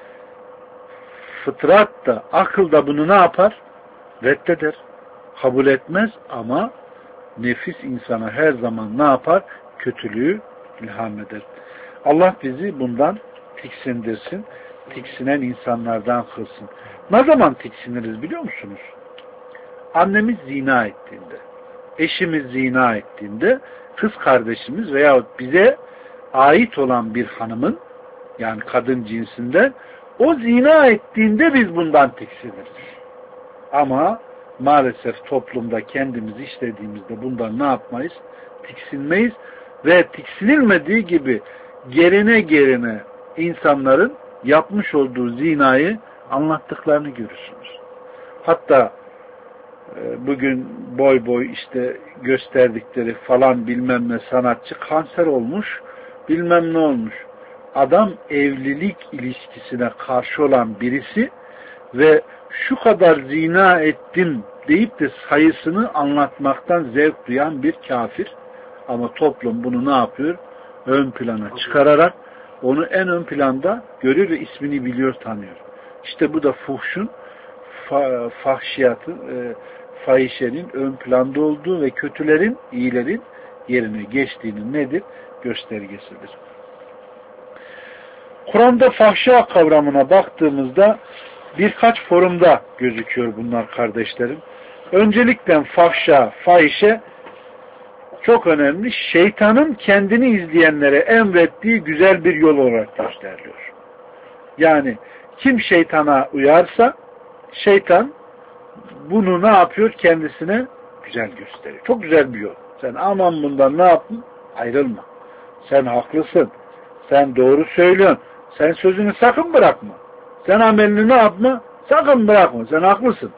fıtrat da, akıl da bunu ne yapar? Reddeder. Kabul etmez ama nefis insana her zaman ne yapar? Kötülüğü ilham eder. Allah bizi bundan tiksindirsin. Tiksinen insanlardan kılsın. Ne zaman tiksiniriz biliyor musunuz? Annemiz zina ettiğinde, eşimiz zina ettiğinde, kız kardeşimiz veyahut bize ait olan bir hanımın, yani kadın cinsinden, o zina ettiğinde biz bundan tiksiniriz. Ama maalesef toplumda kendimiz işlediğimizde bundan ne yapmayız? Tiksinmeyiz ve tiksinilmediği gibi gerine insanların yapmış olduğu zinayı anlattıklarını görürsünüz. Hatta bugün boy işte gösterdikleri falan bilmem ne sanatçı kanser olmuş, bilmem ne olmuş. Adam evlilik ilişkisine karşı olan birisi ve şu kadar zina ettim deyip de sayısını anlatmaktan zevk duyan bir kafir. Ama toplum bunu ne yapıyor? Ön plana çıkararak onu en ön planda görüyor ve ismini biliyor, tanıyor. İşte bu da fuhşun, fahşiyatın, fahişenin ön planda olduğu ve kötülerin, iyilerin yerine geçtiğinin nedir? Göstergesidir. Kur'an'da fahşa kavramına baktığımızda birkaç forumda gözüküyor bunlar kardeşlerim. Öncelikle fahşa, fahişe çok önemli. Şeytanın kendini izleyenlere emrettiği güzel bir yol olarak gösteriliyor. Yani kim şeytana uyarsa şeytan bunu ne yapıyor? Kendisine güzel gösteriyor. Çok güzel bir yol. Sen aman bundan ne yaptın? Ayrılma. Sen haklısın. Sen doğru söylüyorsun. Sen sözünü sakın bırakma. Sen amelini ne yapma? Sakın bırakma. Sen haklısın.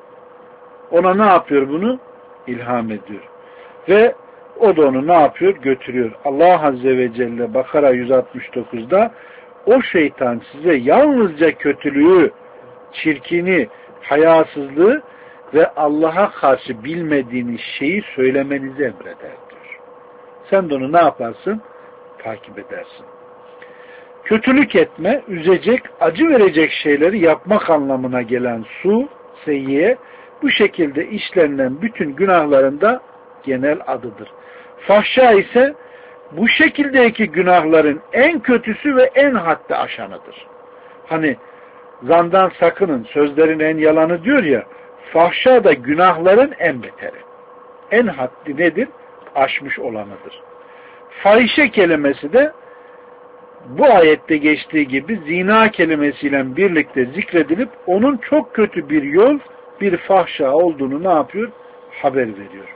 Ona ne yapıyor bunu? İlham ediyor. Ve o da onu ne yapıyor? Götürüyor. Allah Azze ve Celle Bakara 169'da o şeytan size yalnızca kötülüğü, çirkini, hayasızlığı ve Allah'a karşı bilmediğiniz şeyi söylemenizi emreder diyor. Sen de onu ne yaparsın? Takip edersin. Kötülük etme, üzecek, acı verecek şeyleri yapmak anlamına gelen seyyiye, bu şekilde işlenilen bütün günahların da genel adıdır. Fahşa ise bu şekildeki günahların en kötüsü ve en haddi aşanıdır. Hani zandan sakının, sözlerin en yalanı diyor ya, fahşa da günahların en beteri. En haddi nedir? Aşmış olanıdır. Fahişe kelimesi de bu ayette geçtiği gibi zina kelimesiyle birlikte zikredilip onun çok kötü bir yol, bir fahşa olduğunu ne yapıyor? Haber veriyor.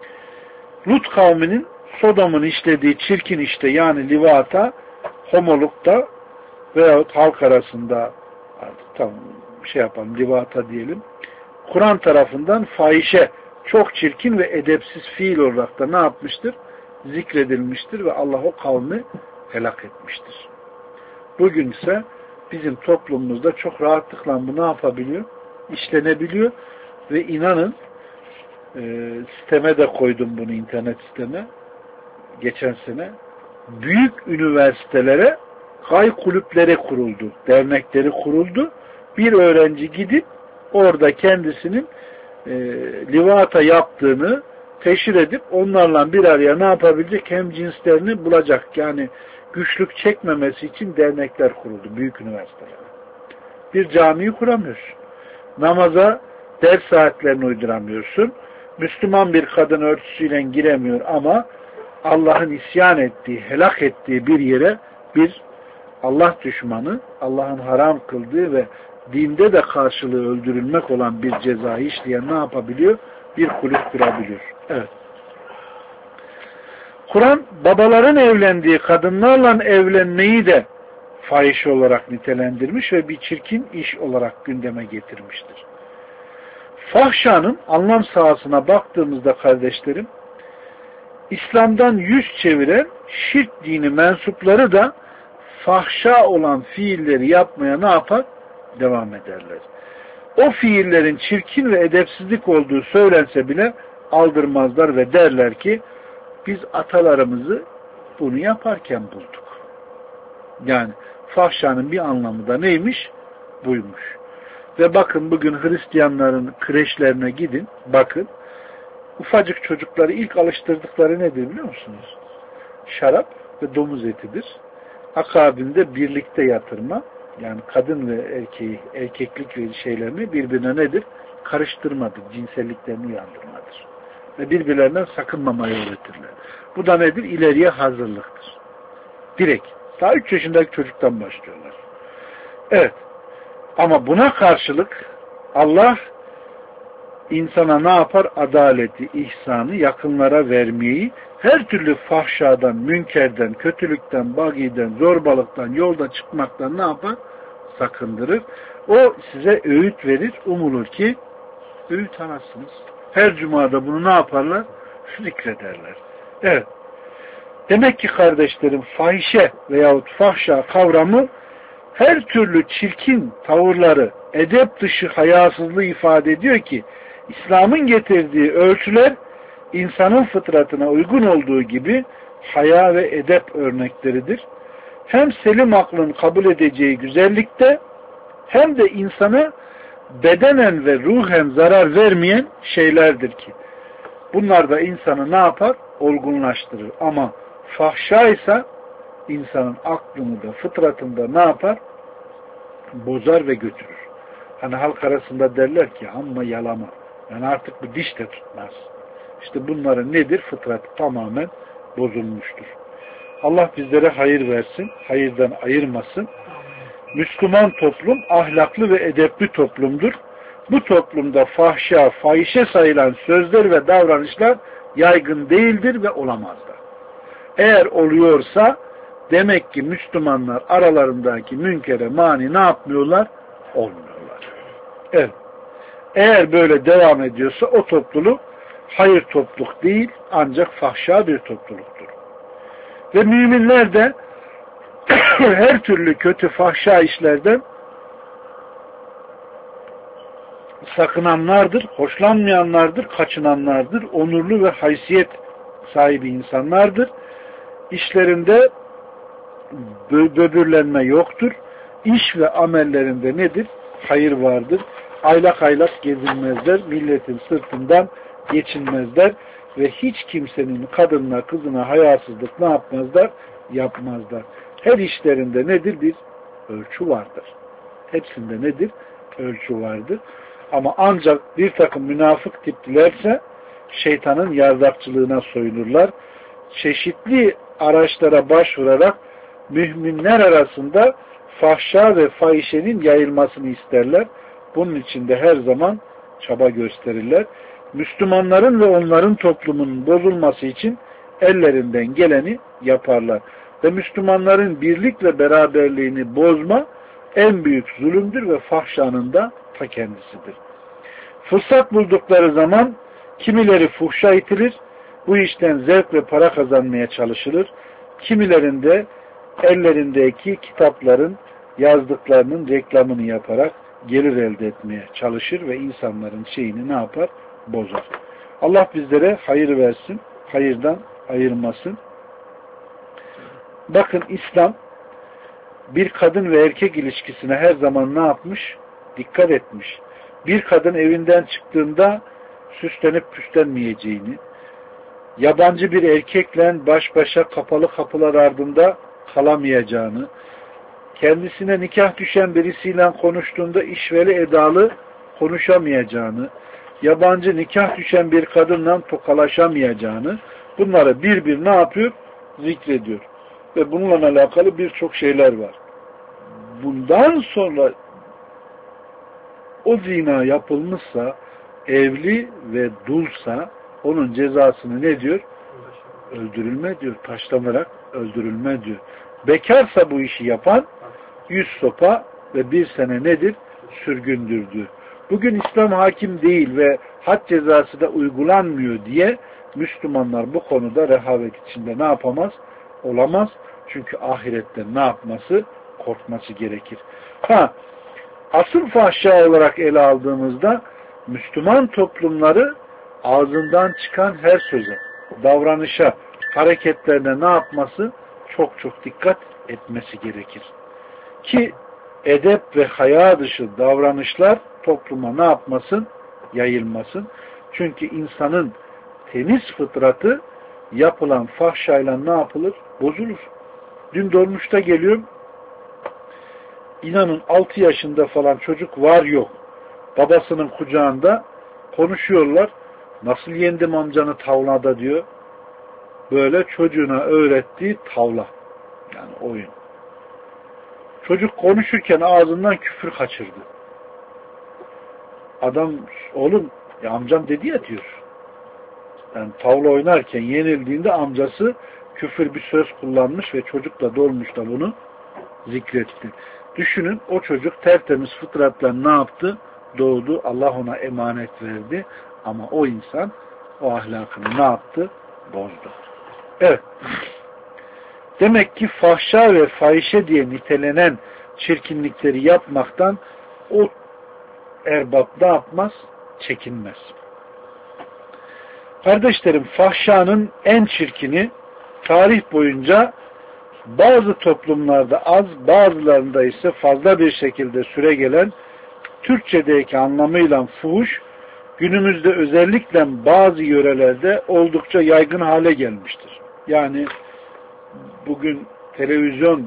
Lut kavminin Sodom'un işlediği çirkin işte yani livata, homolukta veyahut halk arasında tam livata diyelim. Kur'an tarafından fahişe, çok çirkin ve edepsiz fiil olarak da ne yapmıştır? Zikredilmiştir ve Allah o kavmi helak etmiştir. Bugün ise bizim toplumumuzda çok rahatlıkla bu ne yapabiliyor? İşlenebiliyor ve inanın siteme de koydum bunu, internet siteme geçen sene. Büyük üniversitelere kay kulüpleri kuruldu, dernekleri kuruldu. Bir öğrenci gidip orada kendisinin livata yaptığını teşhir edip onlarla bir araya ne yapabilecek? Hem cinslerini bulacak. Yani güçlük çekmemesi için dernekler kuruldu. Büyük üniversitelere. Bir camiyi kuramıyorsun. Namaza ders saatlerini uyduramıyorsun. Müslüman bir kadın örtüsüyle giremiyor ama Allah'ın isyan ettiği, helak ettiği bir yere bir Allah düşmanı, Allah'ın haram kıldığı ve dinde de karşılığı öldürülmek olan bir cezayı işleyen ne yapabiliyor? Bir kulüp kurabiliyor. Evet. Kur'an babaların evlendiği kadınlarla evlenmeyi de fahişe olarak nitelendirmiş ve bir çirkin iş olarak gündeme getirmiştir. Fahşanın anlam sahasına baktığımızda kardeşlerim, İslam'dan yüz çeviren şirk dini mensupları da fahşa olan fiilleri yapmaya ne yapar? Devam ederler. O fiillerin çirkin ve edepsizlik olduğu söylense bile aldırmazlar ve derler ki biz atalarımızı bunu yaparken bulduk. Yani fahşanın bir anlamı da neymiş? Buymuş. Ve bakın bugün Hristiyanların kreşlerine gidin, bakın. Ufacık çocukları ilk alıştırdıkları nedir biliyor musunuz? Şarap ve domuz etidir. Akabinde birlikte yatırma, yani kadın ve erkeği, erkeklik ve şeylerini birbirine nedir? Karıştırmadır, cinselliklerini uyandırmadır. Ve birbirlerinden sakınmamayı öğretirler. Bu da nedir? İleriye hazırlıktır. Direkt. Daha 3 yaşındaki çocuktan başlıyorlar. Evet. Ama buna karşılık Allah insana ne yapar? Adaleti, ihsanı yakınlara vermeyi, her türlü fahşadan, münkerden, kötülükten, bagiden, zorbalıktan, yolda çıkmaktan ne yapar? Sakındırır. O size öğüt verir. Umulur ki öğüt alırsınız. Her cumada bunu ne yaparlar? Zikrederler. Evet. Demek ki kardeşlerim fahişe veyahut fahşa kavramı her türlü çirkin tavırları, edep dışı hayasızlığı ifade ediyor ki İslam'ın getirdiği ölçüler insanın fıtratına uygun olduğu gibi haya ve edep örnekleridir. Hem selim aklın kabul edeceği güzellikte hem de insana bedenen ve ruhen zarar vermeyen şeylerdir ki bunlar da insanı ne yapar? Olgunlaştırır. Ama fahşa ise insanın aklını da fıtratında ne yapar? Bozar ve götürür. Hani halk arasında derler ki amma yalama. Yani artık bu diş de tutmaz. İşte bunların nedir? Fıtratı tamamen bozulmuştur. Allah bizlere hayır versin, hayırdan ayırmasın. Müslüman toplum ahlaklı ve edepli toplumdur. Bu toplumda fahşa, fahişe sayılan sözler ve davranışlar yaygın değildir ve olamazlar. Eğer oluyorsa demek ki Müslümanlar aralarındaki münkere mani ne yapmıyorlar? Olmuyorlar. Evet. Eğer böyle devam ediyorsa o topluluk hayır topluluk değil ancak fahşa bir topluluktur. Ve müminler de her türlü kötü fahşa işlerden sakınanlardır, hoşlanmayanlardır, kaçınanlardır, onurlu ve haysiyet sahibi insanlardır. İşlerinde böbürlenme yoktur. İş ve amellerinde nedir? Hayır vardır. Aylak aylak gezinmezler, milletin sırtından geçinmezler ve hiç kimsenin kadınına, kızına hayasızlık ne yapmazlar? Yapmazlar. Her işlerinde nedir? Bir ölçü vardır. Hepsinde nedir? Ölçü vardır. Ama ancak bir takım münafık tiplilerse şeytanın yardakçılığına soyunurlar. Çeşitli araçlara başvurarak müminler arasında fahşa ve fahişenin yayılmasını isterler. Bunun için de her zaman çaba gösterirler. Müslümanların ve onların toplumunun bozulması için ellerinden geleni yaparlar. Ve Müslümanların birlik ve beraberliğini bozma en büyük zulümdür ve fahşanın da ta kendisidir. Fırsat buldukları zaman kimileri fuhşa itilir, bu işten zevk ve para kazanmaya çalışılır. Kimilerinde ellerindeki kitapların yazdıklarının reklamını yaparak gelir elde etmeye çalışır ve insanların şeyini ne yapar? Bozar. Allah bizlere hayır versin, hayırdan ayırmasın. Bakın İslam bir kadın ve erkek ilişkisine her zaman ne yapmış? Dikkat etmiş. Bir kadın evinden çıktığında süslenip püslenmeyeceğini, yabancı bir erkekle baş başa kapalı kapılar ardında kalamayacağını, kendisine nikah düşen birisiyle konuştuğunda işveli edalı konuşamayacağını, yabancı nikah düşen bir kadınla tokalaşamayacağını, bunları bir ne yapıyor? Zikrediyor. Ve bununla alakalı birçok şeyler var. Bundan sonra o zina yapılmışsa, evli ve dulsa onun cezasını ne diyor? Öldürülme diyor. Taşlanarak öldürülme diyor. Bekarsa bu işi yapan 100 sopa ve 1 sene nedir? Sürgündür diyor. Bugün İslam hakim değil ve had cezası da uygulanmıyor diye Müslümanlar bu konuda rehavet içinde ne yapamaz? Olamaz. Çünkü ahirette ne yapması? Korkması gerekir. Asıl fahşa olarak ele aldığımızda Müslüman toplumları ağzından çıkan her söze, davranışa, hareketlerine ne yapması? Çok çok dikkat etmesi gerekir. Ki edep ve haya dışı davranışlar topluma ne yapmasın? Yayılmasın. Çünkü insanın temiz fıtratı yapılan fahşayla ne yapılır? Bozulur. Dün dolmuşta geliyorum. İnanın 6 yaşında falan çocuk var yok. Babasının kucağında konuşuyorlar. Nasıl yendim amcanı tavlada diyor. Böyle çocuğuna öğrettiği tavla. Yani oyun. Çocuk konuşurken ağzından küfür kaçırdı. Adam, oğlum ya amcam dedi ya diyor. Yani tavla oynarken yenildiğinde amcası küfür bir söz kullanmış ve çocuk da dolmuşta bunu zikretti. Düşünün, o çocuk tertemiz fıtratla ne yaptı? Doğdu. Allah ona emanet verdi. Ama o insan o ahlakını ne yaptı? Bozdu. Evet. Demek ki fahşa ve fahişe diye nitelenen çirkinlikleri yapmaktan o erbab ne yapmaz? Çekinmez. Kardeşlerim, fahşanın en çirkini tarih boyunca bazı toplumlarda az, bazılarında ise fazla bir şekilde süregelen Türkçedeki anlamıyla fuhuş, günümüzde özellikle bazı yörelerde oldukça yaygın hale gelmiştir. Yani bugün televizyon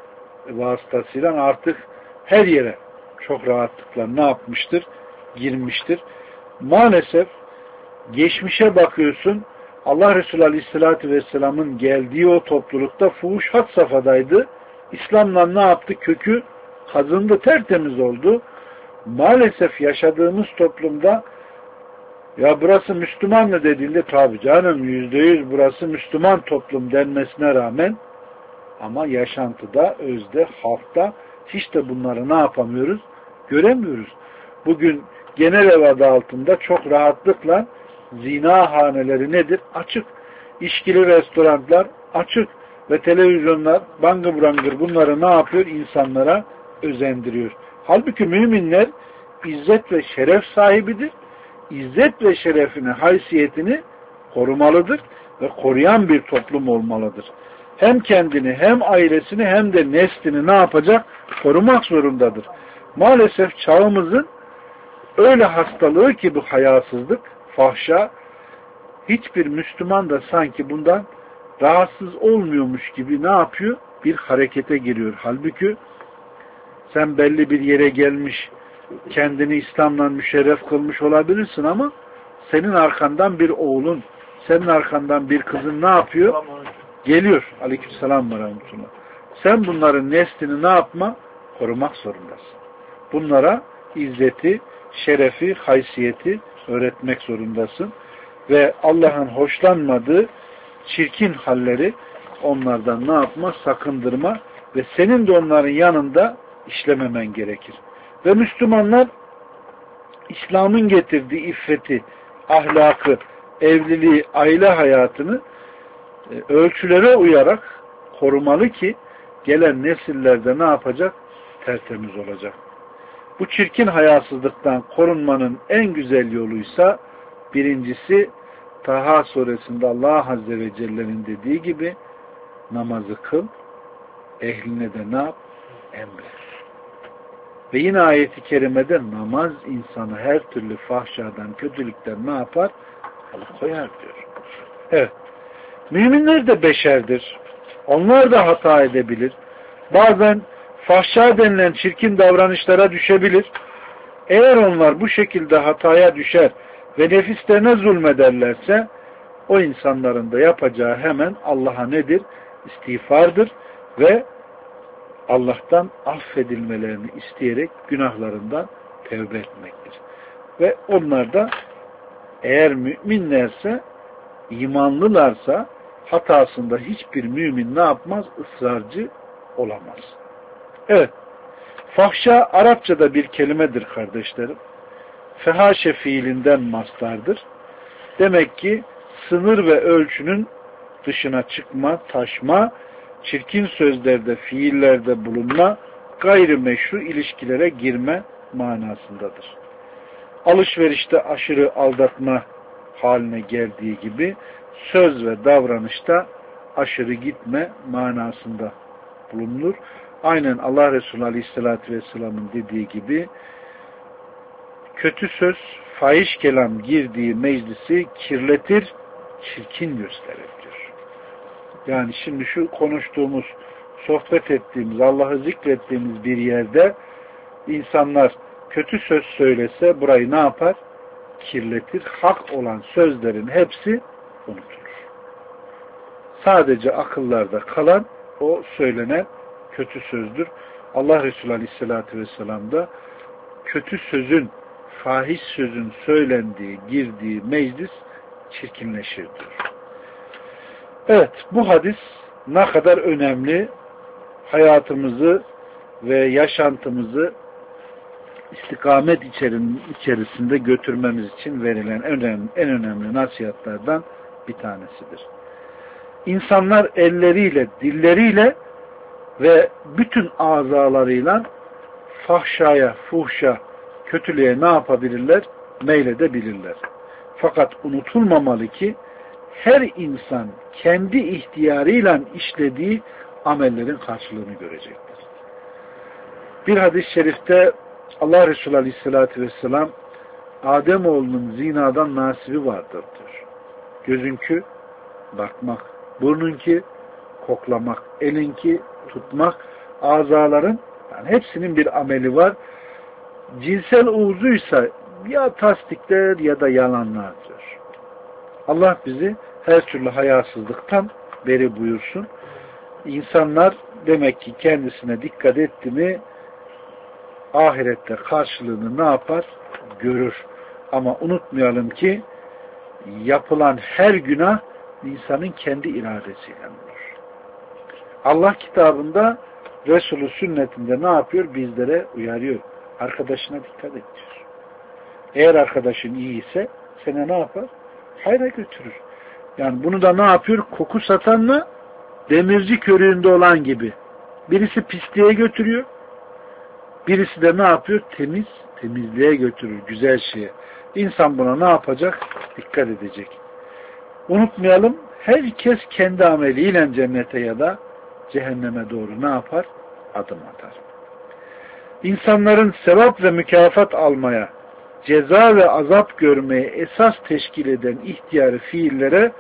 vasıtasıyla artık her yere çok rahatlıkla ne yapmıştır? Girmiştir. Maalesef geçmişe bakıyorsun, Allah Resulü Aleyhisselatü Vesselam'ın geldiği o toplulukta fuhuş had safhadaydı. İslam'la ne yaptı? Kökü kazındı, tertemiz oldu. Maalesef yaşadığımız toplumda ya burası Müslüman mı dediğinde tabi canım %100 burası Müslüman toplum denmesine rağmen ama yaşantıda, özde, halkta hiç de bunları ne yapamıyoruz? Göremiyoruz. Bugün genel ev adı altında çok rahatlıkla zina haneleri nedir? Açık. İçkili restoranlar açık. Ve televizyonlar bangır bangır bunları ne yapıyor? İnsanlara özendiriyor. Halbuki müminler izzet ve şeref sahibidir. İzzet ve şerefini, haysiyetini korumalıdır ve koruyan bir toplum olmalıdır. Hem kendini, hem ailesini, hem de neslini ne yapacak? Korumak zorundadır. Maalesef çağımızın öyle hastalığı ki bu hayasızlık, fahşa, hiçbir Müslüman da sanki bundan rahatsız olmuyormuş gibi ne yapıyor? Bir harekete giriyor. Halbuki sen belli bir yere gelmiş, kendini İslam'la müşerref kılmış olabilirsin ama senin arkandan bir oğlun, senin arkandan bir kızın ne yapıyor? Geliyor. Aleykümselam ve rahmetullah. Sen bunların neslini ne yapma? Korumak zorundasın. Bunlara izzeti, şerefi, haysiyeti öğretmek zorundasın. Ve Allah'ın hoşlanmadığı çirkin halleri onlardan ne yapma? Sakındırma ve senin de onların yanında işlememen gerekir. Ve Müslümanlar İslam'ın getirdiği iffeti, ahlakı, evliliği, aile hayatını ölçülere uyarak korumalı ki gelen nesillerde ne yapacak? Tertemiz olacak. Bu çirkin hayasızlıktan korunmanın en güzel yoluysa birincisi Taha suresinde Allah Azze ve Celle'nin dediği gibi namazı kıl, ehline de ne yap? Emret. Ve yine ayeti kerimede namaz insanı her türlü fahşadan, kötülükten ne yapar? Alıkoyar diyor. Evet. Müminler de beşerdir. Onlar da hata edebilir. Bazen fahşa denilen çirkin davranışlara düşebilir. Eğer onlar bu şekilde hataya düşer ve nefislerine zulmederlerse o insanların da yapacağı hemen Allah'a nedir? İstiğfardır ve Allah'tan affedilmelerini isteyerek günahlarından tevbe etmektir. Ve onlar da eğer müminlerse, imanlılarsa hatasında hiçbir mümin ne yapmaz? Israrcı olamaz. Evet. Fahşa Arapçada bir kelimedir kardeşlerim. Fehaşe fiilinden mastardır. Demek ki sınır ve ölçünün dışına çıkma, taşma, çirkin sözlerde, fiillerde bulunma, gayrimeşru ilişkilere girme manasındadır. Alışverişte aşırı aldatma haline geldiği gibi söz ve davranışta aşırı gitme manasında bulunur. Aynen Allah Resulü Aleyhisselatü Vesselam'ın dediği gibi kötü söz, fahiş kelam girdiği meclisi kirletir, çirkin gösterir diyor. Yani şimdi şu konuştuğumuz, sohbet ettiğimiz, Allah'ı zikrettiğimiz bir yerde insanlar kötü söz söylese burayı ne yapar? Kirletir. Hak olan sözlerin hepsi unutulur. Sadece akıllarda kalan o söylenen kötü sözdür. Allah Resulü Aleyhisselatü Vesselam da kötü sözün, fahiş sözün söylendiği, girdiği meclis çirkinleşir diyor. Evet, bu hadis ne kadar önemli, hayatımızı ve yaşantımızı istikamet içerisinde götürmemiz için verilen en önemli nasihatlerden bir tanesidir. İnsanlar elleriyle, dilleriyle ve bütün azalarıyla fahşaya, fuhşa, kötülüğe ne yapabilirler? Meyledebilirler. Fakat unutulmamalı ki her insan kendi ihtiyarıyla işlediği amellerin karşılığını görecektir. Bir hadis-i şerifte Allah Resulü Aleyhisselatü Vesselam Ademoğlunun zinadan nasibi vardır diyor. Gözünki bakmak, burnunki koklamak, elinki tutmak, azaların yani hepsinin bir ameli var. Cinsel uğzuysa ya tasdikler ya da yalanlar diyor. Allah bizi her türlü hayasızlıktan beri buyursun. İnsanlar demek ki kendisine dikkat etti mi ahirette karşılığını ne yapar? Görür. Ama unutmayalım ki yapılan her günah insanın kendi iradesiyle olur. Allah kitabında, Resulü sünnetinde ne yapıyor? Bizlere uyarıyor. Arkadaşına dikkat et diyor. Eğer arkadaşın iyi ise seni ne yapar? Hayra götürür. Yani bunu da ne yapıyor? Koku satanla demirci körüğünde olan gibi. Birisi pisliğe götürüyor. Birisi de ne yapıyor? Temizliğe götürür. Güzel şeye. İnsan buna ne yapacak? Dikkat edecek. Unutmayalım, herkes kendi ameliyle cennete ya da cehenneme doğru ne yapar? Adım atar. İnsanların sevap ve mükafat almaya, ceza ve azap görmeye esas teşkil eden ihtiyarı fiillere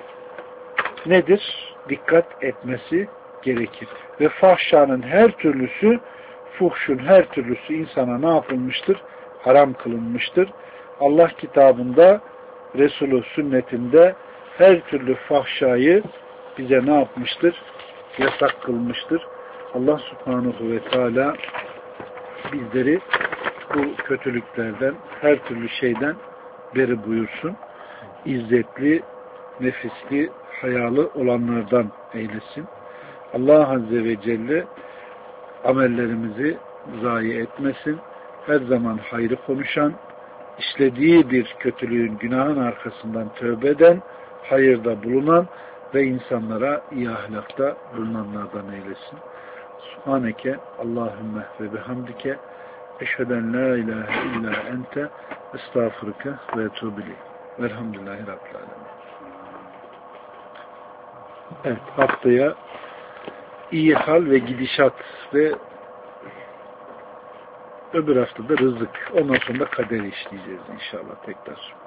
nedir? Dikkat etmesi gerekir. Ve fahşanın her türlüsü, fuhşun her türlüsü insana ne yapılmıştır? Haram kılınmıştır. Allah kitabında, Resulü sünnetinde her türlü fahşayı bize ne yapmıştır? Yasak kılmıştır. Allah subhanahu ve teala bizleri bu kötülüklerden, her türlü şeyden beri buyursun. İzzetli, nefisli, hayalı olanlardan eylesin. Allah Azze ve Celle amellerimizi zayi etmesin. Her zaman hayrı konuşan, işlediği bir kötülüğün, günahın arkasından tövbe eden, hayırda bulunan ve insanlara iyi ahlakta bulunanlardan eylesin. Subhaneke Allahümme ve bihamdike eşheden la ilahe illa ente estağfurke ve etûbü velhamdülillahi rabbil alemin. Evet, haftaya iyi hal ve gidişat ve öbür haftada rızık. Ondan sonra da kaderi işleyeceğiz inşallah tekrar.